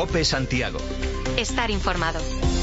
COPE Santiago. Estar informado.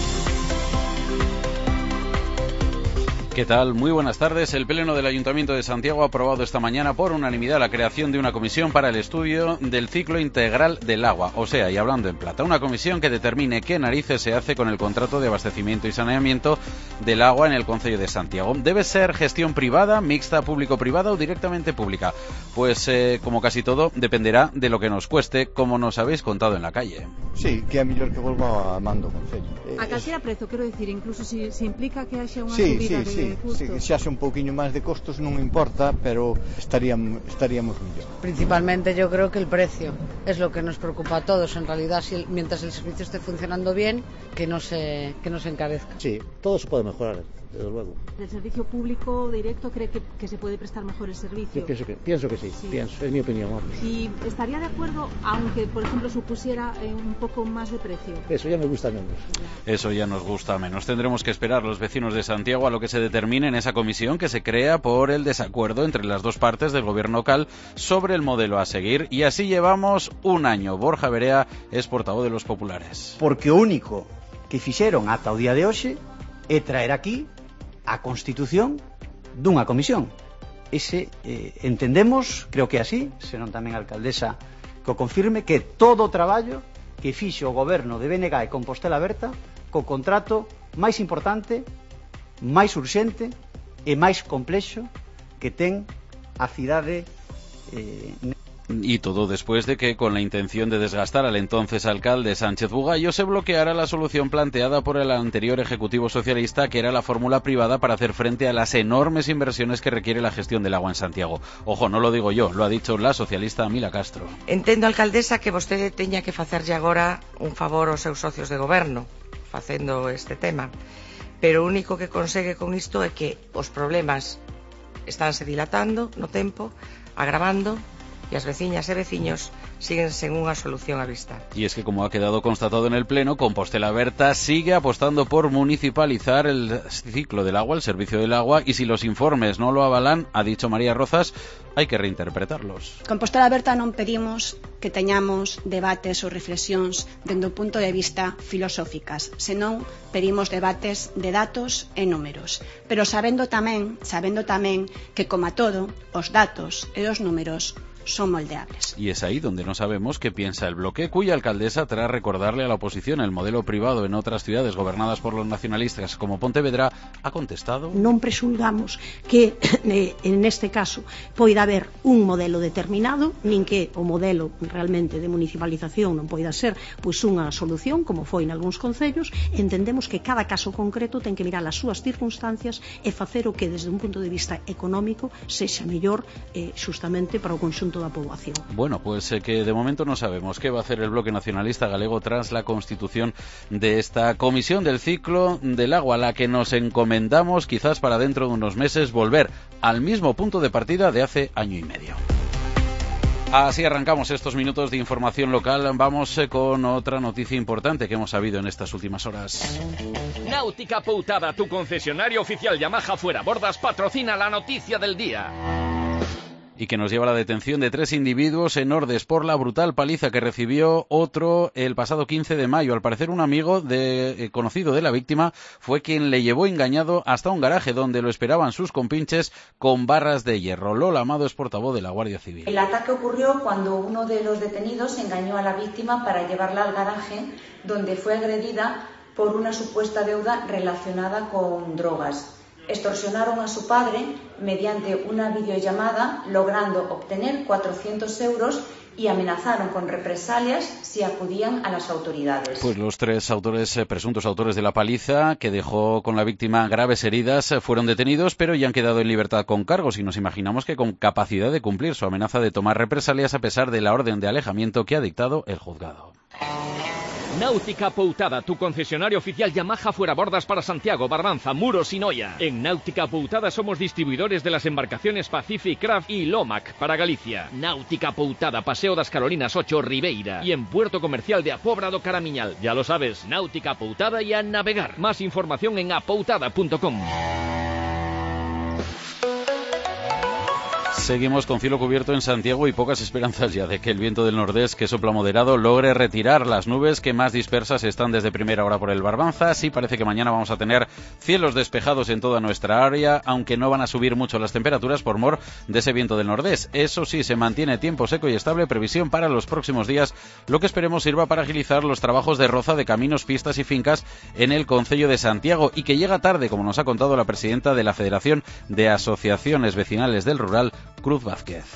¿Qué tal? Muy buenas tardes. El Pleno del Ayuntamiento de Santiago ha aprobado esta mañana por unanimidad la creación de una comisión para el estudio del ciclo integral del agua, o sea, y hablando en plata, una comisión que determine qué narices se hace con el contrato de abastecimiento y saneamiento del agua en el concello de Santiago. ¿Debe ser gestión privada, mixta, público-privada o directamente pública? Pues, como casi todo, dependerá de lo que nos cueste, como nos habéis contado en la calle. Sí, que é mellor que volva a mando concello. A calquera prezo, quero dicir, incluso se implica que haxa unha subida de custos. Sí, que se haxe un pouquiño máis de costos non importa, pero estaríamos mellor. Principalmente yo creo que el precio es lo que nos preocupa a todos, en realidad, mientras el servicio esté funcionando bien, que no se encarezca. Sí, todo se puede mejorar, desde luego. ¿Del servicio público directo cree que se puede prestar mejor el servicio? Yo pienso que sí, es mi opinión. Vamos. ¿Y estaría de acuerdo, aunque por ejemplo supusiera un poco más de precio? Eso ya me gusta menos. Eso ya nos gusta menos. Tendremos que esperar los vecinos de Santiago a lo que se determine en esa comisión que se crea por el desacuerdo entre las dos partes del gobierno local sobre el modelo a seguir, y así llevamos un año. Borja Berea es portavoz de los populares. Porque o único que fixeron ata o día de hoxe é traer aquí a constitución dunha comisión. Ese entendemos, creo que é así, senón tamén a alcaldesa que o confirme, que todo o traballo que fixo o goberno de BNG e Compostela Berta co contrato máis importante, máis urxente e máis complexo que ten a cidade Y todo después de que, con la intención de desgastar al entonces alcalde Sánchez Bugallo, se bloqueara la solución planteada por el anterior ejecutivo socialista, que era la fórmula privada para hacer frente a las enormes inversiones que requiere la gestión del agua en Santiago. Ojo, no lo digo yo, lo ha dicho la socialista Mila Castro. Entendo, alcaldesa, que vostede teña que facerlle agora un favor aos seus socios de goberno facendo este tema, pero o único que consegue con isto é que os problemas estánse dilatando no tempo, agravando, y as veciñas e veciños siguen sen unha solución á vista. Y es que, como ha quedado constatado en el Pleno, Compostela Berta sigue apostando por municipalizar el ciclo del agua, el servicio del agua, y si los informes no lo avalan, ha dicho María Rozas, hai que reinterpretarlos. Compostela Berta non pedimos que teñamos debates ou reflexións dende o punto de vista filosóficas, senón pedimos debates de datos e números, pero sabendo tamén que, como a todo, os datos e os números son moldeables. Y es ahí donde no sabemos qué piensa el bloque, cuya alcaldesa, tras recordarle a la oposición el modelo privado en otras ciudades gobernadas por los nacionalistas como Pontevedra, ha contestado: non presulgamos que en este caso poida haber un modelo determinado, nin que o modelo realmente de municipalización non poida ser pois unha solución como foi en algúns concellos. Entendemos que cada caso concreto ten que mirar as súas circunstancias e facer o que desde un punto de vista económico sexa mellor xustamente para o conxunto da poboación. Bueno, pues que de momento no sabemos qué va a hacer el bloque nacionalista galego tras la constitución de esta comisión del ciclo del agua, a la que nos encomendamos quizás para dentro de unos meses volver al mismo punto de partida de hace año y medio. Así arrancamos estos minutos de información local. Vamos con otra noticia importante que hemos sabido en estas últimas horas. Náutica Poutada, tu concesionario oficial Yamaha fuera bordas, patrocina la noticia del día. Y que nos lleva a la detención de 3 individuos en Ordes por la brutal paliza que recibió otro el pasado 15 de mayo. Al parecer, un amigo conocido de la víctima fue quien le llevó engañado hasta un garaje donde lo esperaban sus compinches con barras de hierro. Lola Amado es portavoz de la Guardia Civil. El ataque ocurrió cuando uno de los detenidos engañó a la víctima para llevarla al garaje donde fue agredida por una supuesta deuda relacionada con drogas. Extorsionaron a su padre mediante una videollamada, logrando obtener 400 euros y amenazaron con represalias si acudían a las autoridades. Pues los 3 presuntos autores de la paliza, que dejó con la víctima graves heridas, fueron detenidos, pero ya han quedado en libertad con cargos, y nos imaginamos que con capacidad de cumplir su amenaza de tomar represalias a pesar de la orden de alejamiento que ha dictado el juzgado. Náutica Poutada, tu concesionario oficial Yamaha fuera bordas para Santiago, Barbanza, Muros y Noia. En Náutica Poutada somos distribuidores de las embarcaciones Pacific Craft y Lomac para Galicia. Náutica Poutada, Paseo das Carolinas 8, Ribeira. Y en Puerto Comercial de Apobra do Caramiñal. Ya lo sabes, Náutica Poutada y a navegar. Más información en apoutada.com. Seguimos con cielo cubierto en Santiago y pocas esperanzas ya de que el viento del nordés, que sopla moderado, logre retirar las nubes que más dispersas están desde primera hora por el Barbanza. Sí parece que mañana vamos a tener cielos despejados en toda nuestra área, aunque no van a subir mucho las temperaturas por mor de ese viento del nordés. Eso sí, se mantiene tiempo seco y estable, previsión para los próximos días, lo que esperemos sirva para agilizar los trabajos de roza de caminos, pistas y fincas en el concello de Santiago, y que llega tarde, como nos ha contado la presidenta de la Federación de Asociaciones Vecinales del Rural, Cruz Vázquez.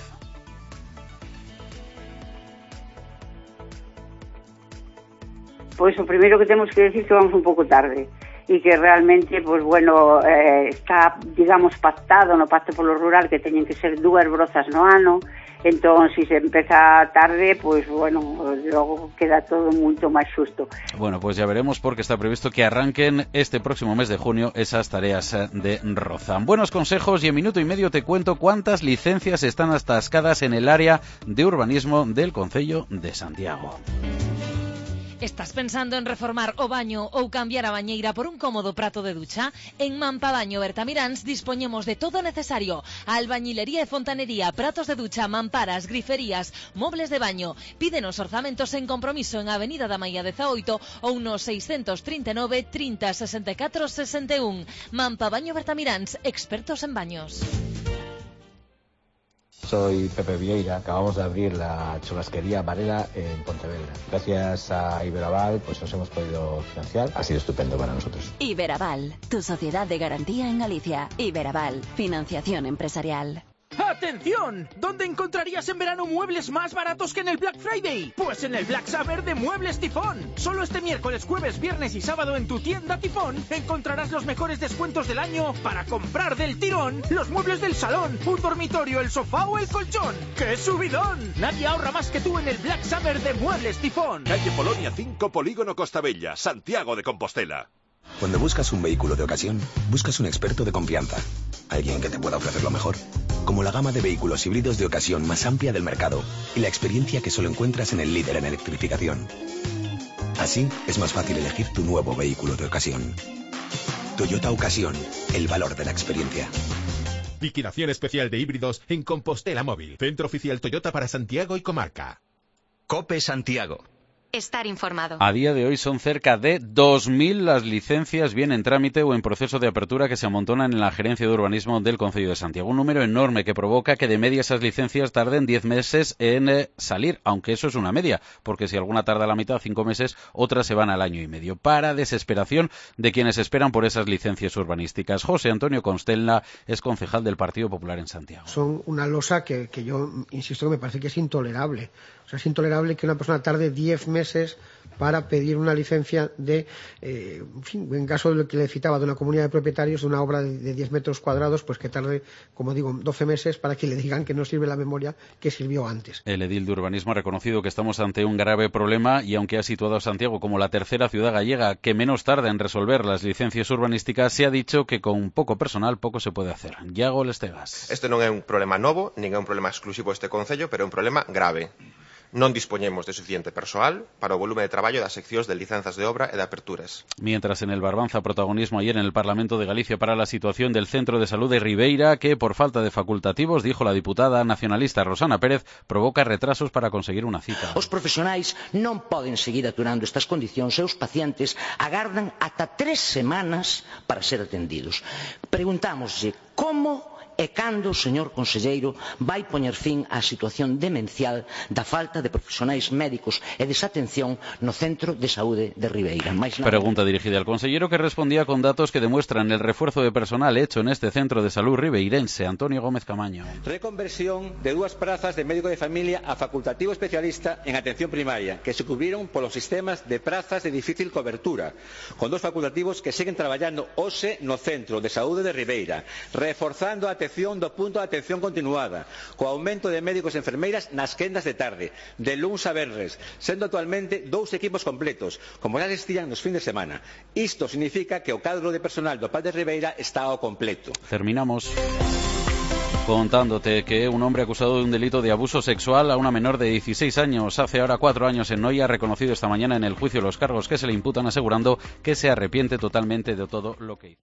Pois o primeiro que temos que decir que vamos un pouco tarde e que realmente, pois bueno, está, digamos, pactado no Pacto polo Rural que teñen que ser 2 brozas no ano. Entón, se empeza tarde, pois, bueno, logo queda todo moito máis xusto. Bueno, pues ya veremos, porque está previsto que arranquen este próximo mes de junio esas tareas de roza. Buenos consejos, y en minuto y medio te cuento cuántas licencias están atascadas en el área de urbanismo del concello de Santiago. Estás pensando en reformar o baño ou cambiar a bañeira por un cómodo prato de ducha? En Mampabaño Bertamiráns dispoñemos de todo o necesario: albañilería e fontanería, pratos de ducha, mamparas, griferías, mobles de baño. Pídenos orzamentos en compromiso en Avenida da Maía 18 ou no 639 30 64 61. Mampabaño Bertamiráns, expertos en baños. Soy Pepe Vieira, acabamos de abrir la churrasquería Varela en Pontevedra. Gracias a Iberaval pues nos hemos podido financiar, ha sido estupendo para nosotros. Iberaval, tu sociedad de garantía en Galicia. Iberaval, financiación empresarial. ¡Atención! ¿Dónde encontrarías en verano muebles más baratos que en el Black Friday? Pues en el Black Summer de Muebles Tifón. Solo este miércoles, jueves, viernes y sábado en tu tienda Tifón encontrarás los mejores descuentos del año para comprar del tirón los muebles del salón, un dormitorio, el sofá o el colchón. ¡Qué subidón! Nadie ahorra más que tú en el Black Summer de Muebles Tifón. Calle Polonia 5, Polígono Costa Bella, Santiago de Compostela. Cuando buscas un vehículo de ocasión, buscas un experto de confianza. Alguien que te pueda ofrecer lo mejor. Como la gama de vehículos híbridos de ocasión más amplia del mercado y la experiencia que solo encuentras en el líder en electrificación. Así es más fácil elegir tu nuevo vehículo de ocasión. Toyota Ocasión, el valor de la experiencia. Liquidación especial de híbridos en Compostela Móvil. Centro oficial Toyota para Santiago y comarca. COPE Santiago. Estar informado. A día de hoy son cerca de 2.000 las licencias bien en trámite o en proceso de apertura que se amontonan en la Gerencia de Urbanismo del Concello de Santiago. Un número enorme que provoca que de media esas licencias tarden 10 meses en salir, aunque eso es una media, porque si alguna tarda la mitad, 5 meses, otras se van al año y medio, para desesperación de quienes esperan por esas licencias urbanísticas. José Antonio Constella es concejal del Partido Popular en Santiago. Son una losa que yo insisto que me parece que es intolerable. O sea, es intolerable que una persona tarde 10 meses para pedir una licencia de, en fin, en caso de lo que le citaba, de una comunidad de propietarios de una obra de 10 metros cuadrados, pues que tarde, como digo, 12 meses para que le digan que no sirve la memoria que sirvió antes. El edil de urbanismo ha reconocido que estamos ante un grave problema y aunque ha situado a Santiago como la tercera ciudad gallega que menos tarda en resolver las licencias urbanísticas, se ha dicho que con poco personal poco se puede hacer. Iago Lestegas. Este non é un problema novo, nin é un problema exclusivo deste concello, pero é un problema grave. Non dispoñemos de suficiente persoal para o volume de traballo das seccións de licenzas de obra e de aperturas. Mientras en el Barbanza protagonismo ayer en el Parlamento de Galicia para la situación del Centro de Salud de Ribeira, que por falta de facultativos, dijo la diputada nacionalista Rosana Pérez, provoca retrasos para conseguir unha cita. Os profesionais non poden seguir aturando estas condicións e os pacientes agardan ata 3 semanas para ser atendidos. Preguntámoslle como e cando o señor conselleiro vai poñer fin á situación demencial da falta de profesionais médicos e desatención no Centro de Saúde de Ribeira. Pregunta dirigida al consellero, que respondía con datos que demuestran el refuerzo de personal hecho en este Centro de Salud ribeirense. Antonio Gómez Camaño. Reconversión de 2 prazas de médico de familia a facultativo especialista en atención primaria, que se cubriron polos sistemas de prazas de difícil cobertura, con 2 facultativos que seguen traballando hoxe no Centro de Saúde de Ribeira, reforzando a atención do punto de atención continuada, co aumento de médicos e enfermeiras nas quendas de tarde, de luns a venres, sendo actualmente 2 equipos completos, como já existían nos fin de semana. Isto significa que o cadro de personal do PAD de Ribeira está ao completo. Terminamos contándote que un hombre acusado de un delito de abuso sexual a una menor de 16 años hace ahora 4 años en Noia ha reconocido esta mañana en el juicio los cargos que se le imputan, asegurando que se arrepiente totalmente de todo lo que hizo.